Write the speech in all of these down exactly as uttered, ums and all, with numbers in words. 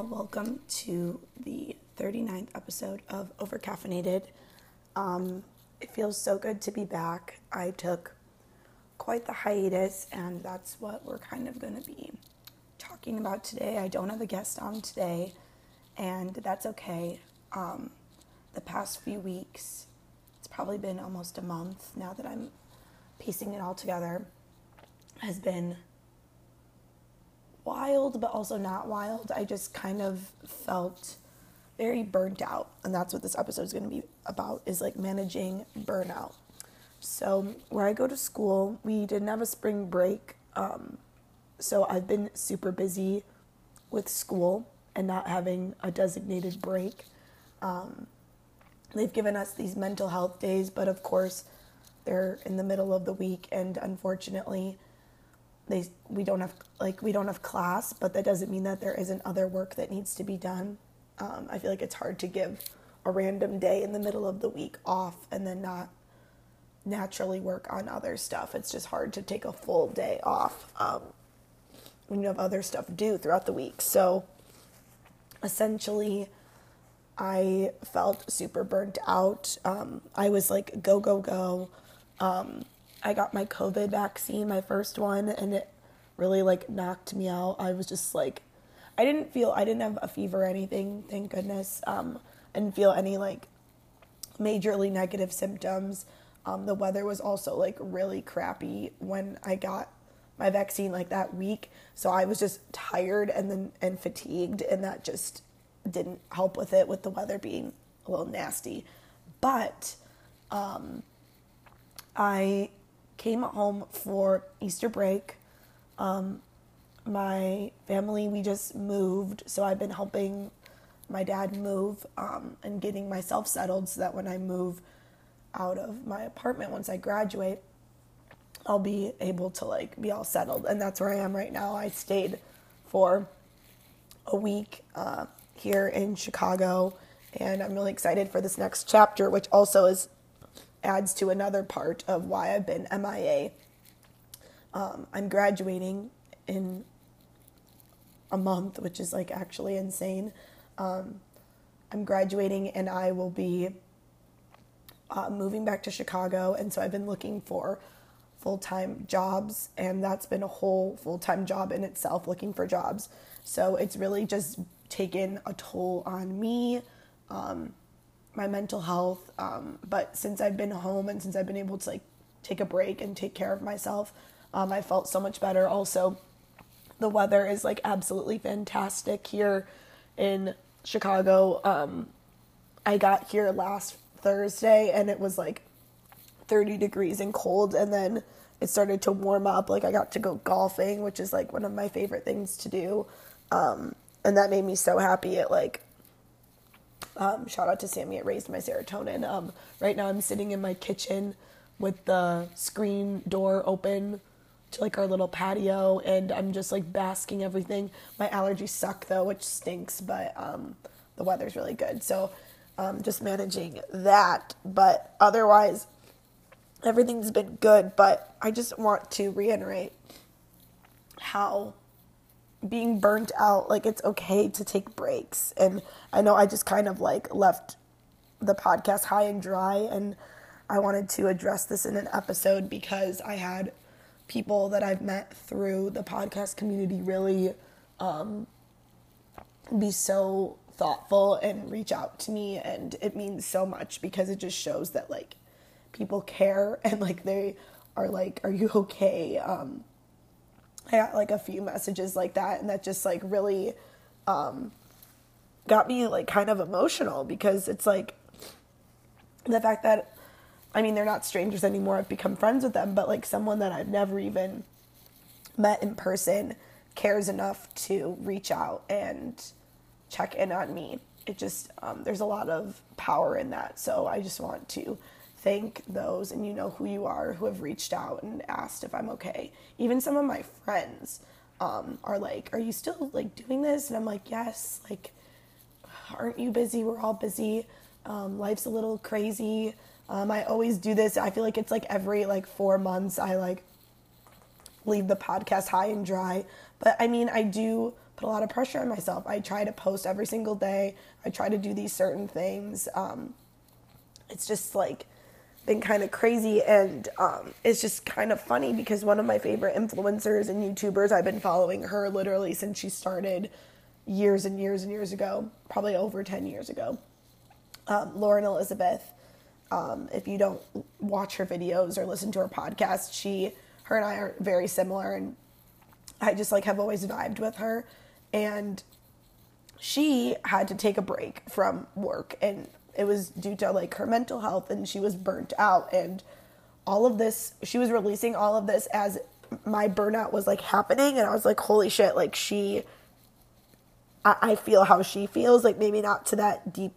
all, welcome to the thirty-ninth episode of Overcaffeinated. Um, it feels so good to be back. I took quite the hiatus, and that's what we're kind of going to be talking about today. I don't have a guest on today, and that's okay. Um, the past few weeks, it's probably been almost a month now that I'm piecing it all together, has been wild, but also not wild. I just kind of felt very burnt out, and that's what this episode is going to be about, is like managing burnout. So where I go to school, we didn't have a spring break, um, so I've been super busy with school and not having a designated break. Um, they've given us these mental health days, but of course they're in the middle of the week, and unfortunately They we don't have like we don't have class, but that doesn't mean that there isn't other work that needs to be done. Um, I feel like it's hard to give a random day in the middle of the week off and then not naturally work on other stuff. It's just hard to take a full day off um, when you have other stuff due throughout the week. So essentially, I felt super burnt out. Um, I was like, go, go, go. Um, I got my COVID vaccine, my first one, and it really, like, knocked me out. I was just, like, I didn't feel, I didn't have a fever or anything, thank goodness. Um, I didn't feel any, like, majorly negative symptoms. Um, the weather was also, like, really crappy when I got my vaccine, like, that week. So I was just tired and then, and fatigued, and that just didn't help with it, with the weather being a little nasty. But, um, I came home for Easter break. Um, my family, we just moved, so I've been helping my dad move um, and getting myself settled so that when I move out of my apartment, once I graduate, I'll be able to like be all settled, and that's where I am right now. I stayed for a week uh, here in Chicago, and I'm really excited for this next chapter, which also is adds to another part of why I've been M I A. Um, I'm graduating in a month, which is like actually insane. Um, I'm graduating and I will be uh, moving back to Chicago, and so I've been looking for full-time jobs, and that's been a whole full-time job in itself, looking for jobs. So it's really just taken a toll on me, um, my mental health, um, but since I've been home and since I've been able to like take a break and take care of myself, um, I felt so much better. Also, the weather is like absolutely fantastic here in Chicago. Um, I got here last Thursday and it was like thirty degrees and cold, and then it started to warm up. Like I got to go golfing, which is like one of my favorite things to do, um, and that made me so happy. It like Um, shout out to Sammy, it raised my serotonin. Um, right now I'm sitting in my kitchen with the screen door open to like our little patio, and I'm just like basking everything. My allergies suck though, which stinks, but um, the weather's really good. So um, just managing that, but otherwise everything's been good. But I just want to reiterate how being burnt out, like it's okay to take breaks. And I know I just kind of like left the podcast high and dry, and I wanted to address this in an episode because I had people that I've met through the podcast community really um, be so thoughtful and reach out to me, and it means so much because it just shows that like people care and like they are like, are you okay? Um, I got like a few messages like that, and that just like really um, got me like kind of emotional, because it's like the fact that, I mean, they're not strangers anymore. I've become friends with them, but like someone that I've never even met in person cares enough to reach out and check in on me. It just, um, there's a lot of power in that. So I just want to thank those, and you know who you are, who have reached out and asked if I'm okay. Even some of my friends um, are like, are you still like doing this? And I'm like, yes, like, aren't you busy? We're all busy. Um, life's a little crazy. Um, I always do this. I feel like it's like every like four months I like leave the podcast high and dry. But I mean, I do put a lot of pressure on myself. I try to post every single day. I try to do these certain things. Um, it's just like been kind of crazy, and um, it's just kind of funny because one of my favorite influencers and YouTubers, I've been following her literally since she started years and years and years ago, probably over ten years ago. Um, Lauren Elizabeth, um, if you don't watch her videos or listen to her podcast, she, her and I are very similar, and I just like have always vibed with her. And she had to take a break from work, and it was due to like her mental health, and she was burnt out, and all of this, she was releasing all of this as my burnout was like happening. And I was like, holy shit, like she, I, I feel how she feels, like maybe not to that deep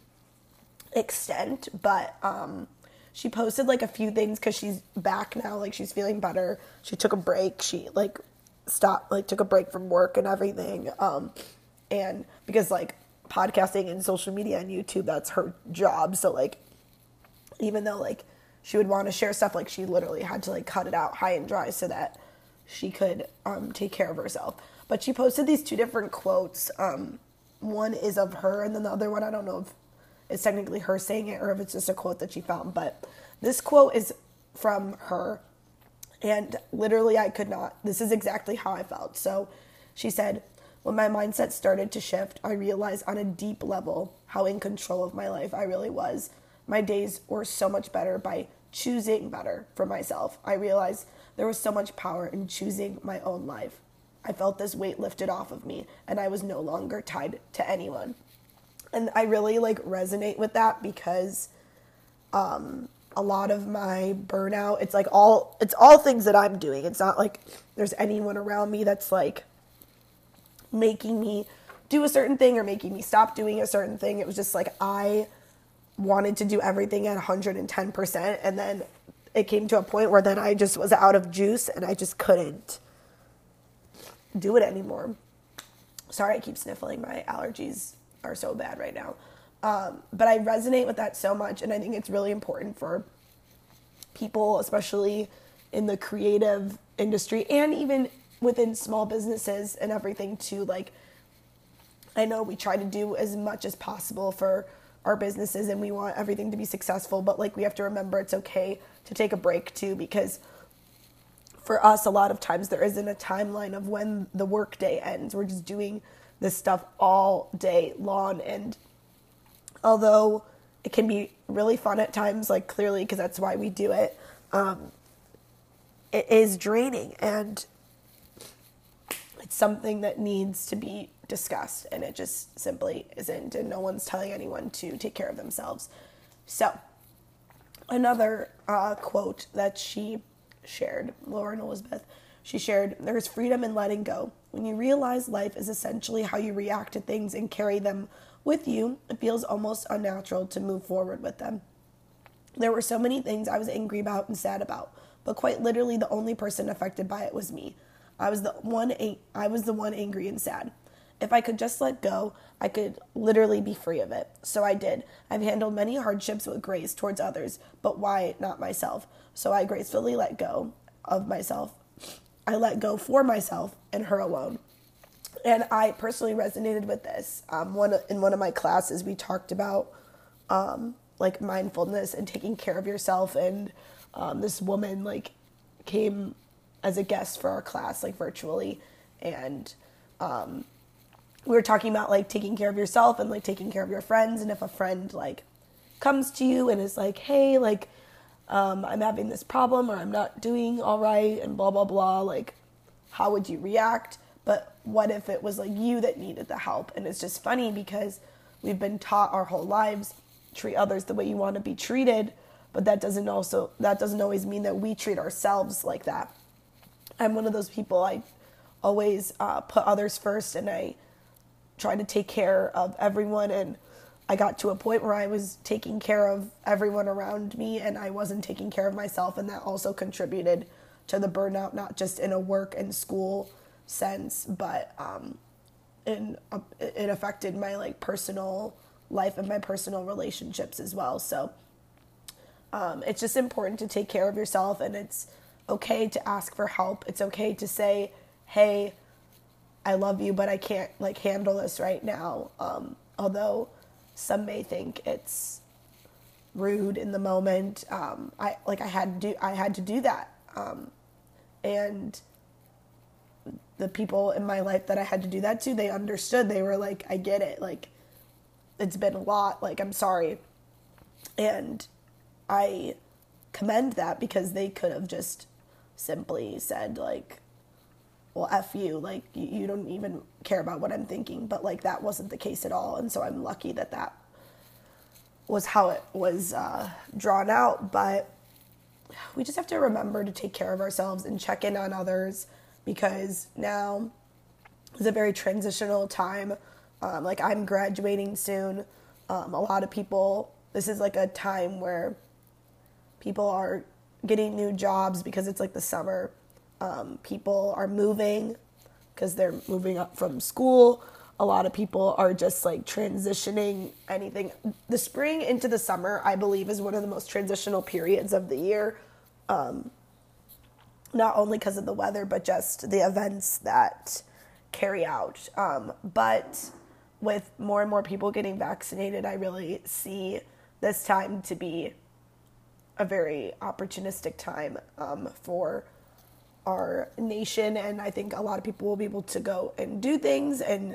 extent, but um she posted like a few things because she's back now, like she's feeling better. She took a break, she like stopped, like took a break from work and everything, um and because like podcasting and social media and YouTube, that's her job, so like even though like she would want to share stuff, like she literally had to like cut it out high and dry so that she could um take care of herself. But she posted these two different quotes. Um one is of her, and then the other one, I don't know if it's technically her saying it or if it's just a quote that she found, but this quote is from her, and literally I could not, this is exactly how I felt. So she said, when my mindset started to shift, I realized on a deep level how in control of my life I really was. My days were so much better by choosing better for myself. I realized there was so much power in choosing my own life. I felt this weight lifted off of me, and I was no longer tied to anyone. And I really like resonate with that because um, a lot of my burnout, it's like all, it's all things that I'm doing. It's not like there's anyone around me that's like making me do a certain thing or making me stop doing a certain thing. It was just like I wanted to do everything at one hundred ten percent, and then it came to a point where then I just was out of juice and I just couldn't do it anymore. Sorry, I keep sniffling. My allergies are so bad right now. Um, but I resonate with that so much, and I think it's really important for people, especially in the creative industry and even within small businesses and everything, to like, I know we try to do as much as possible for our businesses and we want everything to be successful, but like we have to remember it's okay to take a break too, because for us, a lot of times there isn't a timeline of when the work day ends. We're just doing this stuff all day long, and although it can be really fun at times, like clearly, because that's why we do it, um, it is draining, and it's something that needs to be discussed, and it just simply isn't, and no one's telling anyone to take care of themselves. So another uh, quote that she shared, Lauren Elizabeth, she shared, "There's freedom in letting go. When you realize life is essentially how you react to things and carry them with you, it feels almost unnatural to move forward with them. There were so many things I was angry about and sad about, but quite literally the only person affected by it was me. I was the one I was the one angry and sad. If I could just let go, I could literally be free of it. So I did. I've handled many hardships with grace towards others, but why not myself? So I gracefully let go of myself. I let go for myself and her alone." And I personally resonated with this. Um, one in one of my classes, we talked about um, like mindfulness and taking care of yourself. And um, this woman like came as a guest for our class, like virtually, and um, we were talking about like taking care of yourself and like taking care of your friends. And if a friend like comes to you and is like, "Hey, like um, I'm having this problem, or I'm not doing all right," and blah blah blah, like how would you react? But what if it was like you that needed the help? And it's just funny because we've been taught our whole lives, treat others the way you want to be treated, but that doesn't also that doesn't always mean that we treat ourselves like that. I'm one of those people, I always uh, put others first, and I try to take care of everyone, and I got to a point where I was taking care of everyone around me and I wasn't taking care of myself, and that also contributed to the burnout, not just in a work and school sense, but um, in, uh, it affected my like personal life and my personal relationships as well. So um, it's just important to take care of yourself, and it's okay to ask for help. It's okay to say, hey, I love you, but I can't like handle this right now. Um, although some may think it's rude in the moment. Um, I like I had to do I had to do that. Um, and the people in my life that I had to do that to, they understood. They were like, I get it. Like, it's been a lot. Like, I'm sorry. And I commend that, because they could have just simply said, like, well, F you. Like, you, you don't even care about what I'm thinking. But, like, that wasn't the case at all. And so I'm lucky that that was how it was uh, drawn out. But we just have to remember to take care of ourselves and check in on others, because now is a very transitional time. Um, like, I'm graduating soon. Um, a lot of people, this is like a time where people are getting new jobs because it's like the summer. Um, people are moving because they're moving up from school. A lot of people are just like transitioning anything. The spring into the summer, I believe, is one of the most transitional periods of the year. Um, not only because of the weather, but just the events that carry out. Um, but with more and more people getting vaccinated, I really see this time to be a very opportunistic time um, for our nation. And I think a lot of people will be able to go and do things and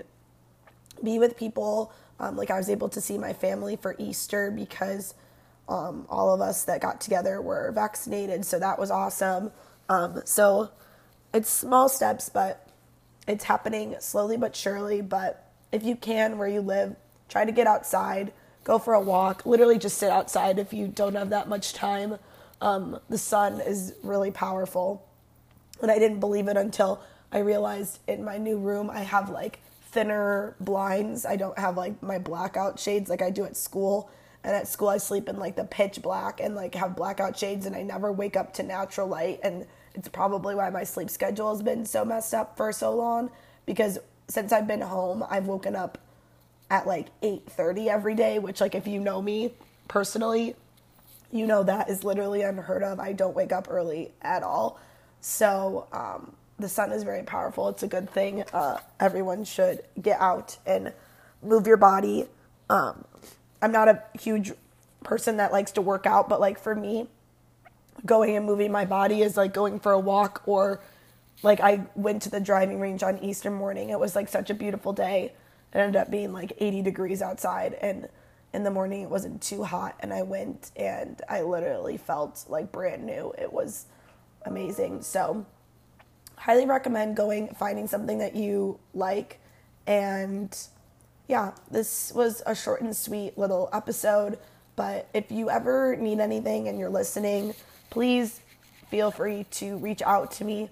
be with people. Um, like, I was able to see my family for Easter because um, all of us that got together were vaccinated. So that was awesome. Um, so it's small steps, but it's happening slowly but surely. But if you can, where you live, try to get outside, go for a walk, literally just sit outside if you don't have that much time. Um, the sun is really powerful. And I didn't believe it until I realized in my new room, I have like thinner blinds. I don't have like my blackout shades like I do at school. And at school, I sleep in like the pitch black and like have blackout shades, and I never wake up to natural light. And it's probably why my sleep schedule has been so messed up for so long, because since I've been home, I've woken up at like eight thirty every day, which, like, if you know me personally, you know that is literally unheard of. I don't wake up early at all. So um, the sun is very powerful. It's a good thing. Uh, everyone should get out and move your body. Um, I'm not a huge person that likes to work out, but like for me, going and moving my body is like going for a walk, or like I went to the driving range on Easter morning. It was like such a beautiful day. It ended up being like eighty degrees outside, and in the morning it wasn't too hot, and I went and I literally felt like brand new. It was amazing. So highly recommend going, finding something that you like. And yeah, this was a short and sweet little episode, but if you ever need anything and you're listening, please feel free to reach out to me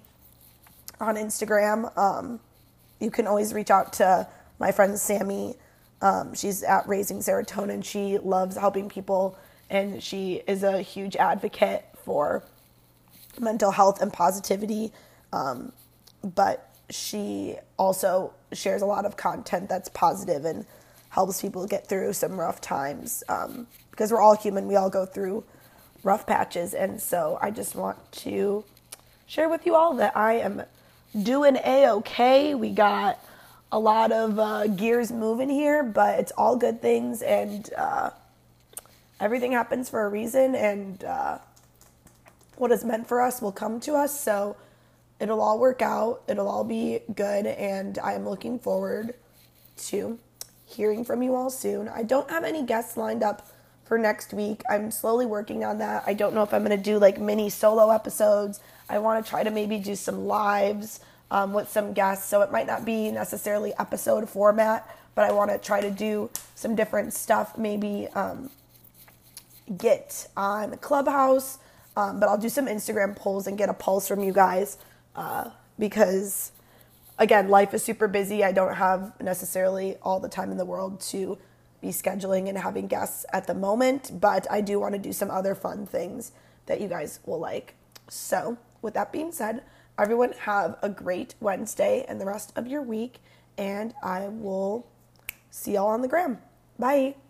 on Instagram. Um, you can always reach out to my friend Sammy. Um, she's at Raising Serotonin. She loves helping people, and she is a huge advocate for mental health and positivity. Um, but she also shares a lot of content that's positive and helps people get through some rough times. Um, because we're all human. We all go through rough patches. And so I just want to share with you all that I am doing A-okay. We got a lot of uh, gears moving here, but it's all good things, and uh, everything happens for a reason, and uh, what is meant for us will come to us. So it'll all work out. It'll all be good, and I'm looking forward to hearing from you all soon. I don't have any guests lined up for next week. I'm slowly working on that. I don't know if I'm going to do like mini solo episodes. I want to try to maybe do some lives um, with some guests, so it might not be necessarily episode format, but I want to try to do some different stuff, maybe um, get on Clubhouse, um, but I'll do some Instagram polls and get a pulse from you guys, uh, because again, life is super busy. I don't have necessarily all the time in the world to be scheduling and having guests at the moment, but I do want to do some other fun things that you guys will like. So with that being said, everyone have a great Wednesday and the rest of your week, and I will see y'all on the gram. Bye.